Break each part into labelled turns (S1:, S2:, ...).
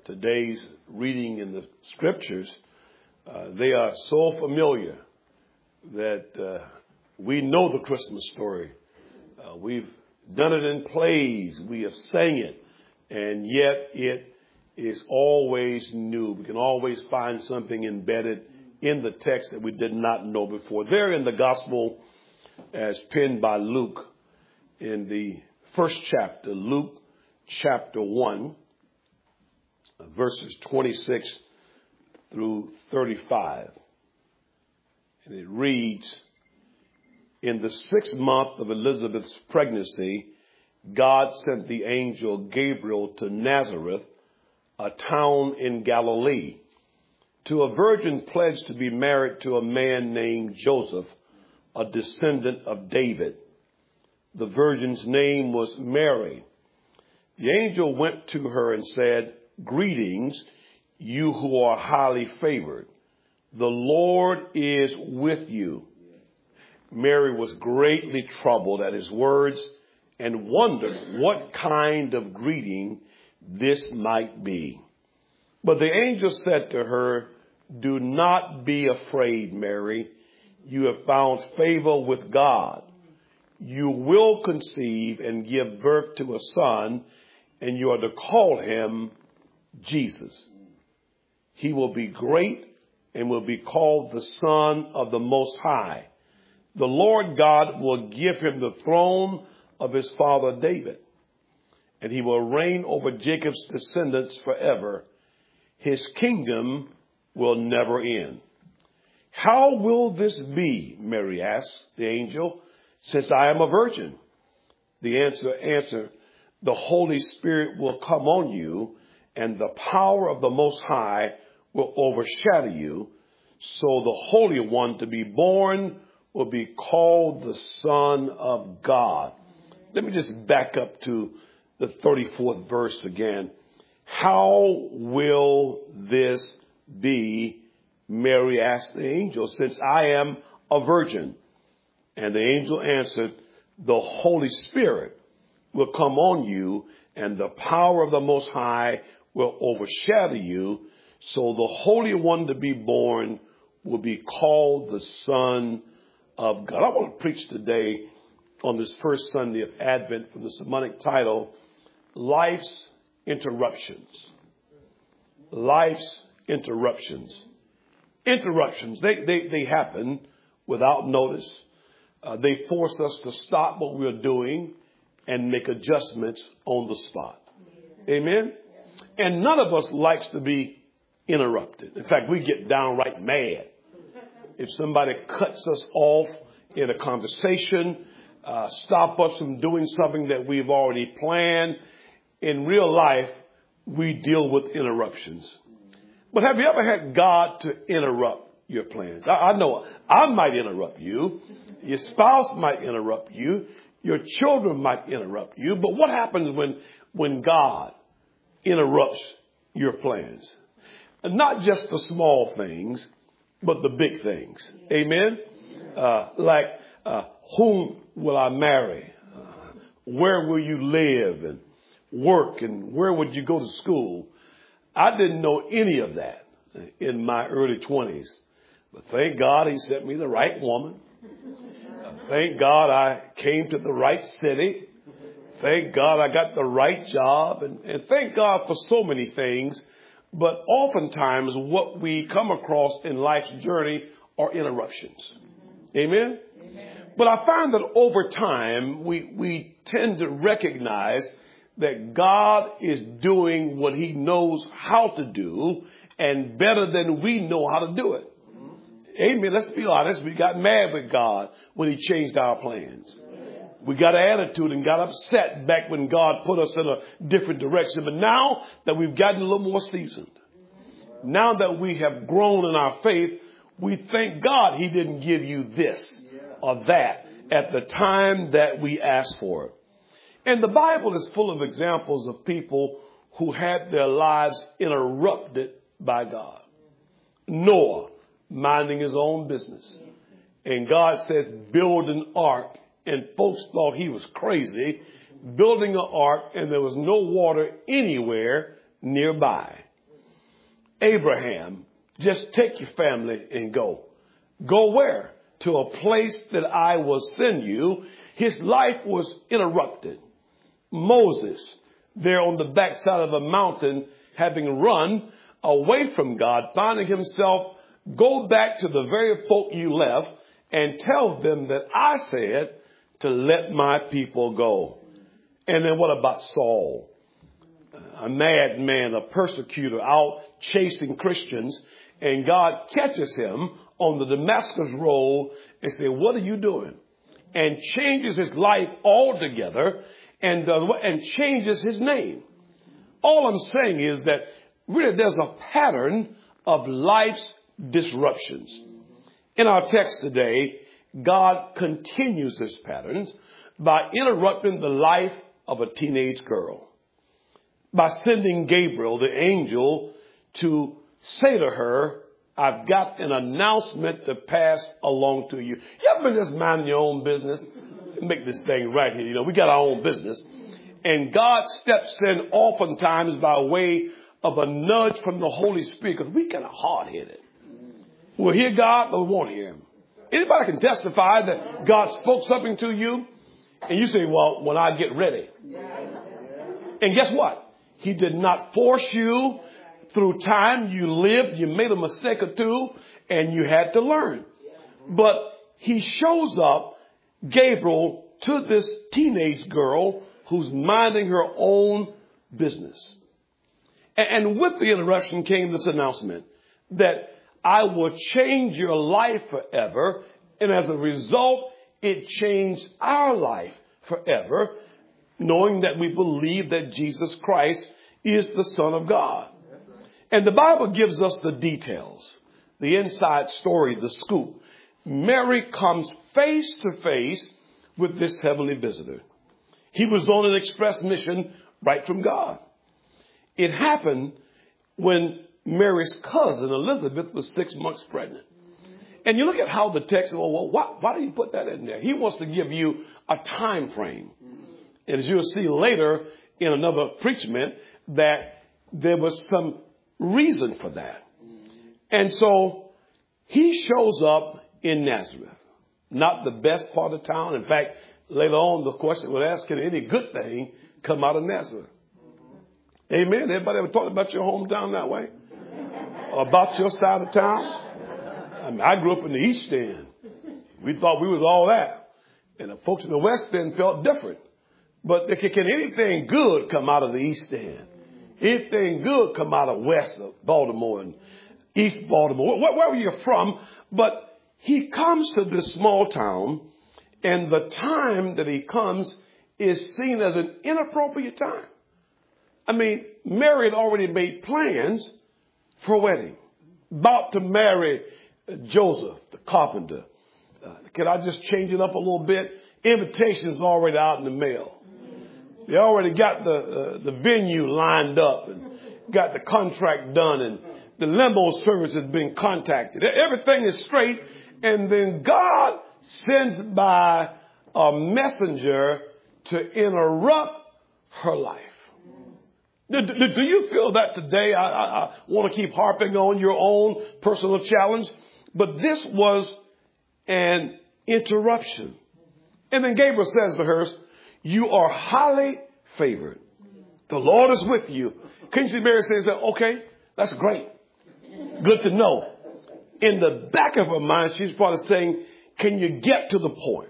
S1: today's reading in the scriptures, they are so familiar that we know the Christmas story. We've done it in plays. We have sang it. And yet it is always new. We can always find something embedded in the text that we did not know before. There in the gospel as penned by Luke in the first chapter, Luke chapter 1, verses 26 through 35. And it reads, "In the 6th month of Elizabeth's pregnancy, God sent the angel Gabriel to Nazareth, a town in Galilee, to a virgin pledged to be married to a man named Joseph, a descendant of David. The virgin's name was Mary. The angel went to her and said, 'Greetings, you who are highly favored. The Lord is with you.' Mary was greatly troubled at his words and wondered what kind of greeting this might be. But the angel said to her, 'Do not be afraid, Mary. You have found favor with God. You will conceive and give birth to a son, and you are to call him Jesus. He will be great and will be called the Son of the Most High. The Lord God will give him the throne of his father David, and he will reign over Jacob's descendants forever. His kingdom will never end.' 'How will this be?' Mary asked the angel, 'since I am a virgin?' The answer, 'The Holy Spirit will come on you, and the power of the Most High will overshadow you. So the Holy One to be born will be called the Son of God.'" Let me just back up to the 34th verse again. "How will this be?" Mary asked the angel, "since I am a virgin?" And the angel answered, "The Holy Spirit will come on you, and the power of the Most High will overshadow you. So the Holy One to be born will be called the Son of God." I want to preach today on this first Sunday of Advent from the sermonic title, Life's Interruptions. Life's interruptions. Interruptions, they happen without notice. They force us to stop what we're doing and make adjustments on the spot. Amen? And none of us likes to be interrupted. In fact, we get downright mad if somebody cuts us off in a conversation, stop us from doing something that we've already planned. In real life, we deal with interruptions. But have you ever had God to interrupt your plans? I know I might interrupt you. Your spouse might interrupt you. Your children might interrupt you. But what happens when God interrupts your plans? And not just the small things, but the big things. Amen? Like whom will I marry? Where will you live and work? And where would you go to school? I didn't know any of that in my early 20s. But thank God he sent me the right woman. Thank God I came to the right city. Thank God I got the right job. And thank God for so many things. But oftentimes what we come across in life's journey are interruptions. Amen? But I find that over time we tend to recognize that God is doing what he knows how to do and better than we know how to do it. Amen. Let's be honest. We got mad with God when he changed our plans. We got an attitude and got upset back when God put us in a different direction. But now that we've gotten a little more seasoned, now that we have grown in our faith, we thank God he didn't give you this or that at the time that we asked for it. And the Bible is full of examples of people who had their lives interrupted by God. Noah, minding his own business. And God says, build an ark. And folks thought he was crazy, building an ark, and there was no water anywhere nearby. Abraham, just take your family and go. Go where? To a place that I will send you. His life was interrupted. Moses, there on the backside of the mountain, having run away from God, finding himself, go back to the very folk you left and tell them that I said to let my people go. And then what about Saul? A madman, a persecutor out chasing Christians, and God catches him on the Damascus road and says, what are you doing? And changes his life altogether and changes his name. All I'm saying is that really there's a pattern of life's disruptions. In our text today, God continues this pattern by interrupting the life of a teenage girl, by sending Gabriel, the angel, to say to her, I've got an announcement to pass along to you. You ever been just minding your own business? Make this thing right here. You know, we got our own business. And God steps in oftentimes by way of a nudge from the Holy Spirit, because we kind of hard-headed. We'll hear God, but we won't hear him. Anybody can testify that God spoke something to you, and you say, well, when I get ready. And guess what? He did not force you. Through time, you lived, you made a mistake or two, and you had to learn. But he shows up, Gabriel, to this teenage girl who's minding her own business. And with the interruption came this announcement that I will change your life forever. And as a result, it changed our life forever, knowing that we believe that Jesus Christ is the Son of God. And the Bible gives us the details, the inside story, the scoop. Mary comes face to face with this heavenly visitor. He was on an express mission right from God. It happened when Mary's cousin Elizabeth was 6 months pregnant. And you look at how the text, well, why did he put that in there? He wants to give you a time frame. And as you'll see later in another preachment, that there was some reason for that. And so he shows up in Nazareth, not the best part of town. In fact, later on, the question was asked, can any good thing come out of Nazareth? Amen. Everybody ever talked about your hometown that way? Or about your side of town? I mean, I grew up in the East End. We thought we was all that. And the folks in the West End felt different. But can anything good come out of the East End? Anything good come out of West of Baltimore and East Baltimore? Wherever you're from. But he comes to this small town, and the time that he comes is seen as an inappropriate time. I mean, Mary had already made plans for a wedding. About to marry Joseph, the carpenter. Can I just change it up a little bit? Invitations already out in the mail. They already got the venue lined up and got the contract done, and the limo service has been contacted. Everything is straight, and then God sends by a messenger to interrupt her life. Do you feel that today? I want to keep harping on your own personal challenge, but this was an interruption. And then Gabriel says to her, you are highly favored. The Lord is with you. Kingsley Mary says, okay, that's great. Good to know. In the back of her mind, she's probably saying, can you get to the point?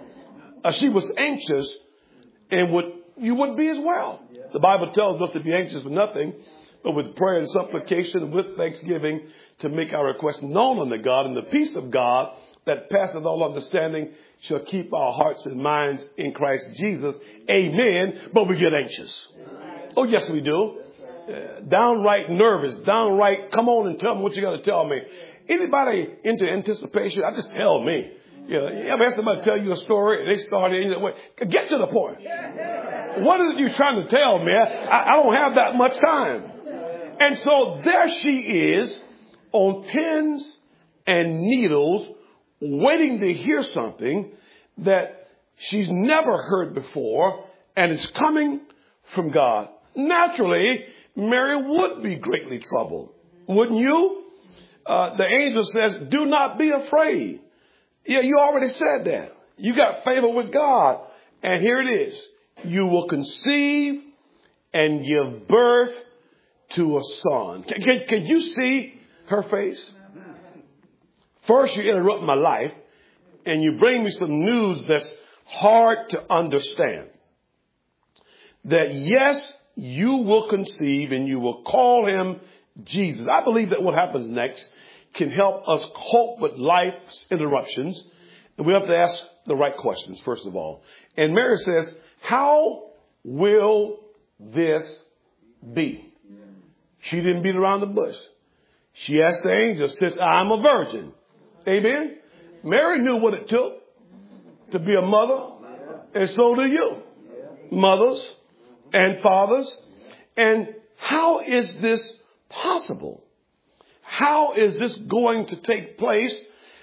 S1: She was anxious, and you would be as well. The Bible tells us to be anxious for nothing, but with prayer and supplication, with thanksgiving, to make our requests known unto God, and the peace of God that passeth all understanding shall keep our hearts and minds in Christ Jesus. Amen. But we get anxious. Oh, yes, we do. Downright nervous, downright, come on and tell me what you got to tell me. Anybody into anticipation? I just tell me. You ever have somebody tell you a story and they start in that way? Get to the point. What is it you're trying to tell me? I don't have that much time. And so there she is on pins and needles, waiting to hear something that she's never heard before, and it's coming from God. Naturally, Mary would be greatly troubled. Wouldn't you? The angel says, do not be afraid. Yeah, you already said that. You got favor with God. And here it is. You will conceive and give birth to a son. Can you see her face? First, you interrupt my life and you bring me some news that's hard to understand. That yes, you will conceive and you will call him Jesus. I believe that what happens next can help us cope with life's interruptions. And we have to ask the right questions, first of all. And Mary says, how will this be? She didn't beat around the bush. She asked the angel, since I'm a virgin. Amen. Mary knew what it took to be a mother. And so do you. Mothers and fathers. And how is this possible? How is this going to take place?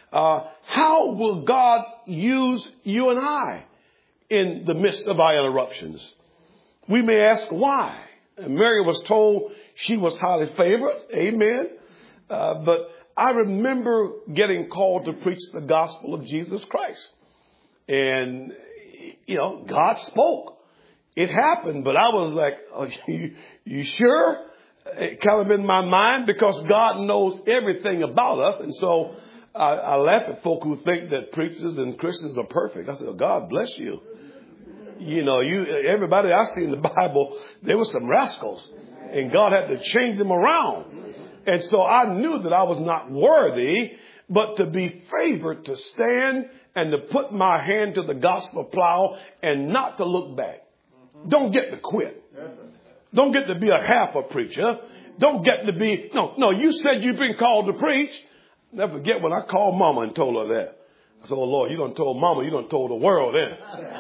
S1: How will God use you and I in the midst of our interruptions? We may ask why. And Mary was told she was highly favored. Amen. But I remember getting called to preach the gospel of Jesus Christ. And, God spoke. It happened, but I was like, oh, you sure? It kind of in my mind because God knows everything about us. And so I laugh at folk who think that preachers and Christians are perfect. I said, oh, God bless you. Everybody I see in the Bible, there were some rascals and God had to change them around. And so I knew that I was not worthy, but to be favored to stand and to put my hand to the gospel plow and not to look back. Don't get to quit. Don't get to be a half a preacher. Don't get to be, no, you said you've been called to preach. Never forget when I called Mama and told her that. I said, oh, Lord, you done told Mama, you done told the world then.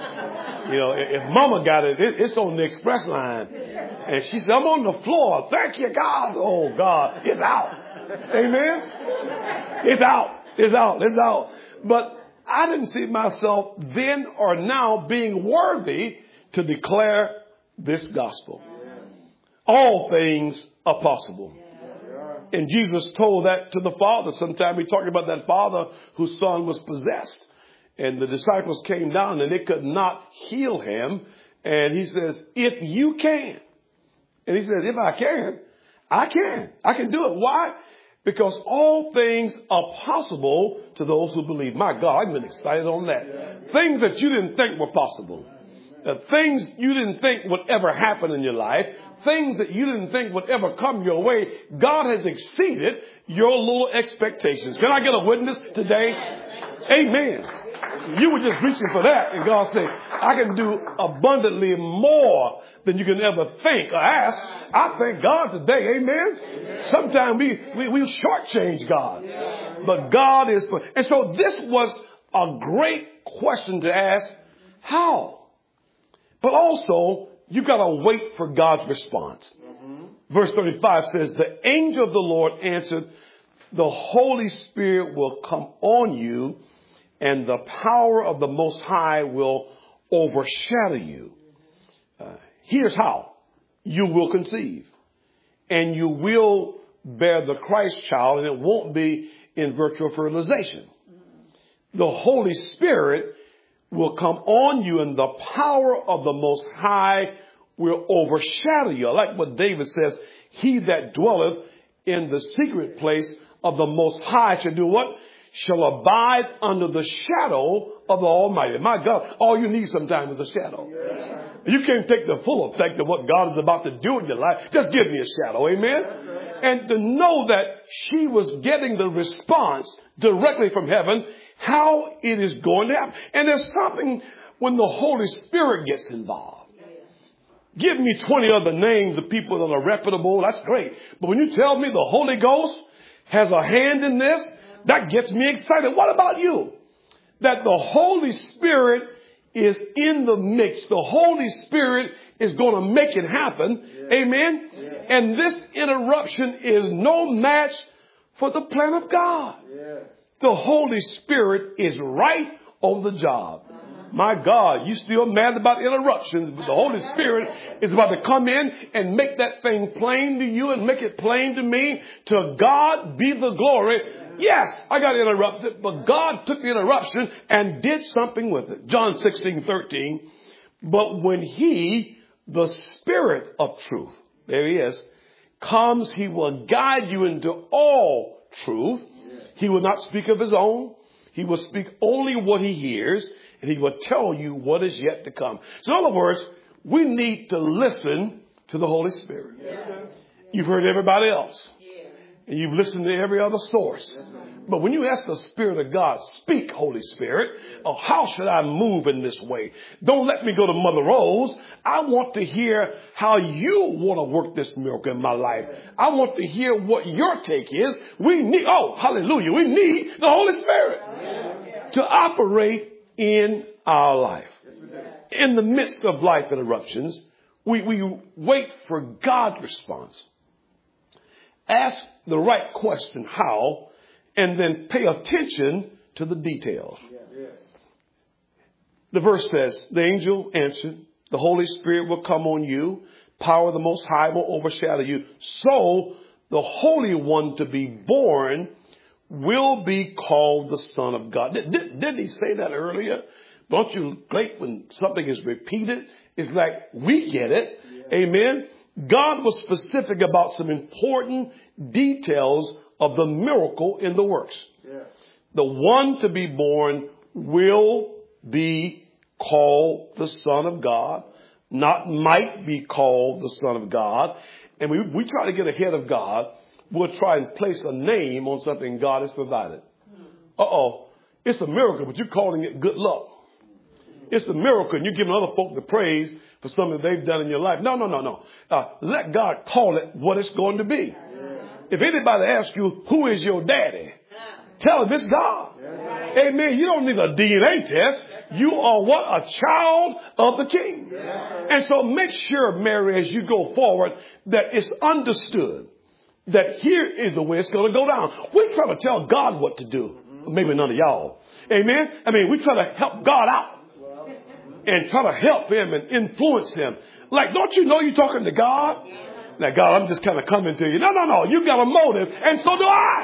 S1: If Mama got it, it's on the express line. And she said, I'm on the floor. Thank you, God. Oh, God, it's out. Amen. It's out. It's out. It's out. But I didn't see myself then or now being worthy to declare this gospel. All things are possible. And Jesus told that to the father. Sometime he talked about that father whose son was possessed. And the disciples came down and they could not heal him. And he says, if you can. And he says, if I can, I can. I can do it. Why? Because all things are possible to those who believe. My God, I've been excited on that. Things that you didn't think were possible. Things you didn't think would ever happen in your life. Things that you didn't think would ever come your way. God has exceeded your little expectations. Can I get a witness today? Amen. You were just reaching for that. And God said, I can do abundantly more than you can ever think or ask. I thank God today. Amen. Sometimes we shortchange God. But God is. And so this was a great question to ask. How? But also, you got to wait for God's response. Verse 35 says, the angel of the Lord answered, the Holy Spirit will come on you and the power of the Most High will overshadow you. Here's how. You will conceive and you will bear the Christ child, and it won't be in virtual fertilization. The Holy Spirit will come on you and the power of the Most High will overshadow you. I like what David says, he that dwelleth in the secret place of the Most High shall do what? Shall abide under the shadow of the Almighty. My God, all you need sometimes is a shadow. You can't take the full effect of what God is about to do in your life. Just give me a shadow. Amen. And to know that she was getting the response directly from heaven, how it is going to happen. And there's something when the Holy Spirit gets involved. Give me 20 other names of people that are reputable. That's great. But when you tell me the Holy Ghost has a hand in this, that gets me excited. What about you? That the Holy Spirit is in the mix. The Holy Spirit is going to make it happen. Yeah. Amen. Yeah. And this interruption is no match for the plan of God. Yeah. The Holy Spirit is right on the job. My God, you still mad about interruptions, but the Holy Spirit is about to come in and make that thing plain to you and make it plain to me. To God be the glory. Yes, I got interrupted, but God took the interruption and did something with it. John 16:13. But when he, the Spirit of truth, there he is, comes, he will guide you into all truth. He will not speak of his own. He will speak only what he hears, and he will tell you what is yet to come. So in other words, we need to listen to the Holy Spirit. You've heard everybody else, and you've listened to every other source. But when you ask the Spirit of God, speak, Holy Spirit, oh, how should I move in this way? Don't let me go to Mother Rose. I want to hear how you want to work this miracle in my life. I want to hear what your take is. We need, oh, hallelujah, we need the Holy Spirit to operate in our life. In the midst of life interruptions, we wait for God's response. Ask the right question, how, and then pay attention to the details. The verse says, the angel answered, the Holy Spirit will come on you. Power of the Most High will overshadow you. So the Holy One to be born will be called the Son of God. Didn't he say that earlier? Don't you like when something is repeated? It's like we get it. Amen. God was specific about some important details of the miracle in the works. The one to be born will be called the Son of God, not might be called the Son of God. And we try to get ahead of God. We'll try and place a name on something God has provided. It's a miracle, but you're calling it good luck. It's a miracle, and you're giving other folk the praise for something they've done in your life. No. Let God call it what it's going to be. If anybody asks you, who is your daddy? Tell them it's God. Amen. You don't need a DNA test. You are what? A child of the King. And so make sure, Mary, as you go forward, that it's understood that here is the way it's going to go down. We try to tell God what to do. Maybe none of y'all. Amen. I mean, we try to help God out and try to help him and influence him. Like, don't you know you're talking to God? Now, God, I'm just kind of coming to you. No. You got a motive, and so do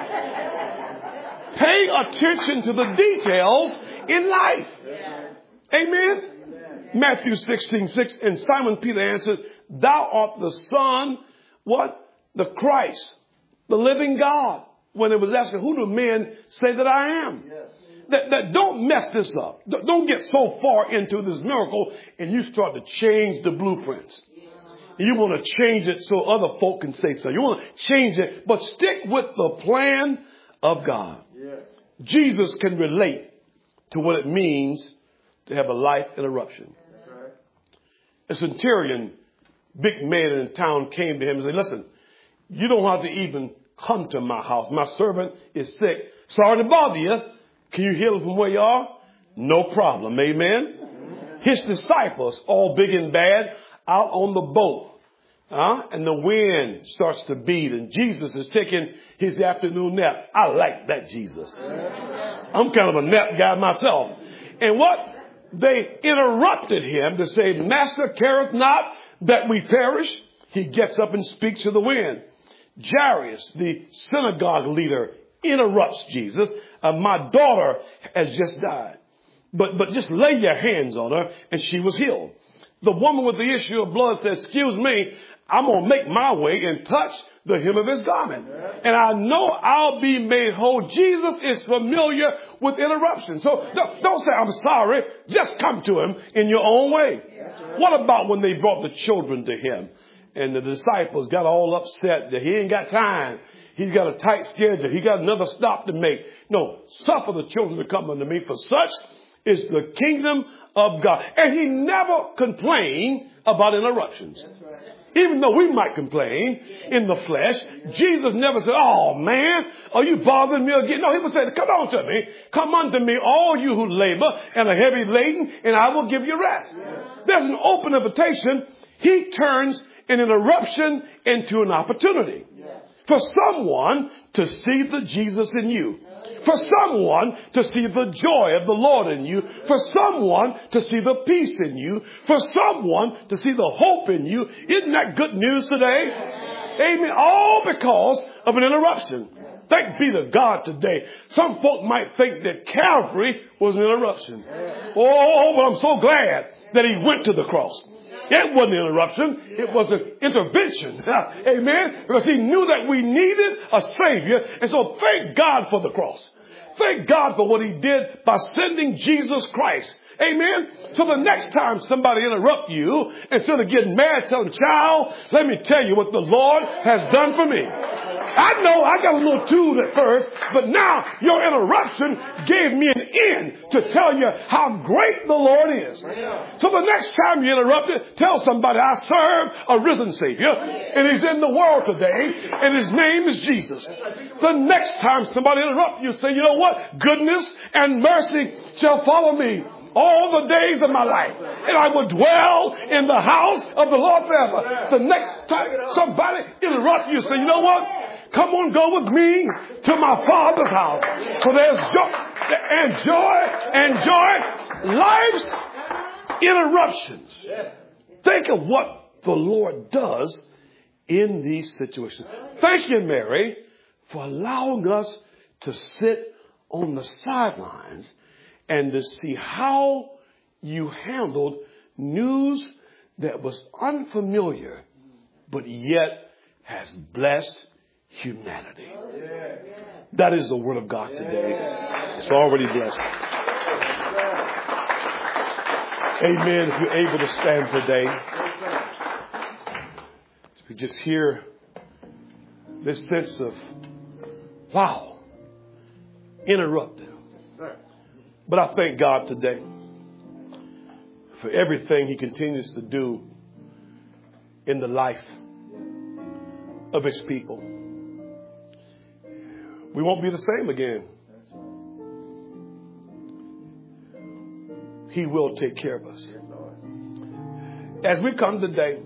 S1: I. Pay attention to the details in life. Amen. Matthew 16:6. And Simon Peter answered, thou art the Son, what? The Christ, the living God. When it was asking, who do men say that I am? That don't mess this up. Don't get so far into this miracle and you start to change the blueprints. You want to change it so other folk can say so. You want to change it, but stick with the plan of God. Jesus can relate to what it means to have a life interruption. A centurion, big man in town, came to him and said, listen, you don't have to even come to my house. My servant is sick. Sorry to bother you. Can you heal him from where you are? No problem. Amen. His disciples, all big and bad, out on the boat. And the wind starts to beat and Jesus is taking his afternoon nap. I like that Jesus. I'm kind of a nap guy myself. And what? They interrupted him to say, Master, careth not that we perish. He gets up and speaks to the wind. Jairus, the synagogue leader, interrupts Jesus. My daughter has just died. But just lay your hands on her, and she was healed. The woman with the issue of blood says, excuse me, I'm going to make my way and touch the hem of his garment. And I know I'll be made whole. Jesus is familiar with interruptions. So don't say, I'm sorry. Just come to him in your own way. What about when they brought the children to him? And the disciples got all upset that he ain't got time. He's got a tight schedule. He got another stop to make. No, suffer the children to come unto me, for such is the kingdom of God. And he never complained about interruptions. Even though we might complain in the flesh, Jesus never said, oh man, are you bothering me again? No, he would say, come on to me. Come unto me, all you who labor and are heavy laden, and I will give you rest. There's an open invitation. He turns an interruption into an opportunity. For someone to see the Jesus in you. For someone to see the joy of the Lord in you. For someone to see the peace in you. For someone to see the hope in you. Isn't that good news today? Amen. All because of an interruption. Thank be to God today. Some folk might think that Calvary was an interruption. Oh, but I'm so glad that he went to the cross. It wasn't an interruption. It was an intervention. Amen. Because he knew that we needed a Savior. And so thank God for the cross. Thank God for what he did by sending Jesus Christ. Amen. So the next time somebody interrupt you, instead of getting mad, tell them, child, let me tell you what the Lord has done for me. I know I got a little tool at first, but now your interruption gave me an end to tell you how great the Lord is. So the next time you interrupt it, tell somebody, I serve a risen Savior, and he's in the world today, and his name is Jesus. The next time somebody interrupts you, say, you know what? Goodness and mercy shall follow me all the days of my life, and I will dwell in the house of the Lord forever. The next time somebody interrupts you, say, you know what? Come on, go with me to my Father's house. So there's joy. Life's interruptions. Think of what the Lord does in these situations. Thank you, Mary, for allowing us to sit on the sidelines and to see how you handled news that was unfamiliar, but yet has blessed humanity. That is the word of God today. It's already blessed. Amen. If you're able to stand today, we just hear this sense of, wow, interrupted. But I thank God today for everything he continues to do in the life of his people. We won't be the same again. He will take care of us. As we come today,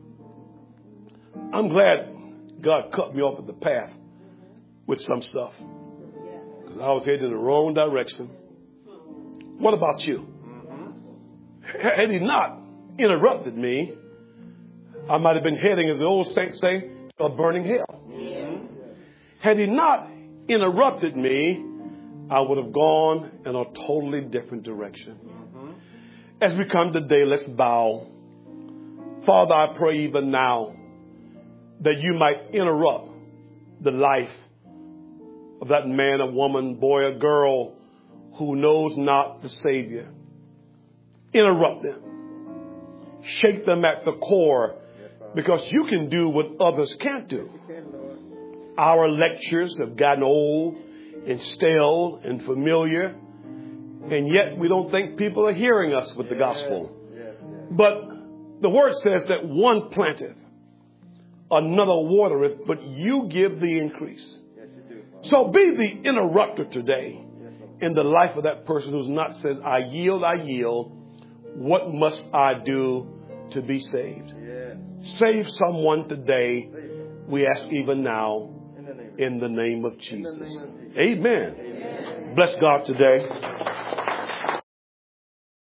S1: I'm glad God cut me off at the path with some stuff, because I was heading in the wrong direction. What about you? Had he not interrupted me, I might have been heading, as the old saints say, to a burning hell. Had he not interrupted me, I would have gone in a totally different direction. As we come today, let's bow. Father, I pray even now that you might interrupt the life of that man, a woman, boy, or girl who knows not the Savior. Interrupt them. Shake them at the core, because you can do what others can't do. Our lectures have gotten old and stale and familiar, and yet we don't think people are hearing us with the gospel. But the word says that one planteth, another watereth, but you give the increase. So be the interrupter today in the life of that person who's not says, I yield. What must I do to be saved? Save someone today, we ask even now, in the name of Jesus. Amen. Bless God today.